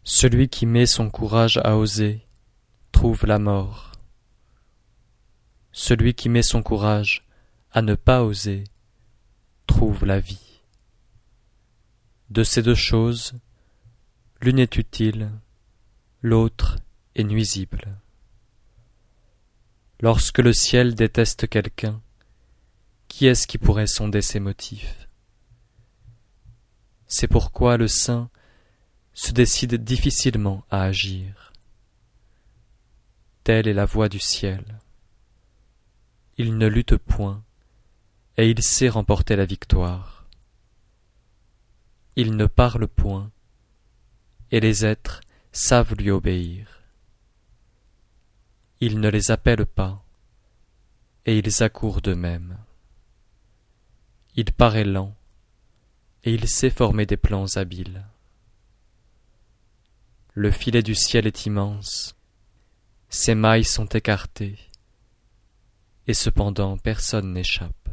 Celui qui met son courage à oser trouve la mort. Celui qui met son courage à ne pas oser trouve la vie. De ces deux choses, l'une est utile, l'autre est nuisible. Lorsque le ciel déteste quelqu'un, qui est-ce qui pourrait sonder ses motifs? C'est pourquoi le saint se décide difficilement à agir. Telle est la voie du ciel. Il ne lutte point, et il sait remporter la victoire. Il ne parle point, et les êtres savent lui obéir. Il ne les appelle pas, et ils accourent d'eux-mêmes. Il paraît lent, et il sait former des plans habiles. Le filet du ciel est immense, ses mailles sont écartées, et cependant personne n'échappe.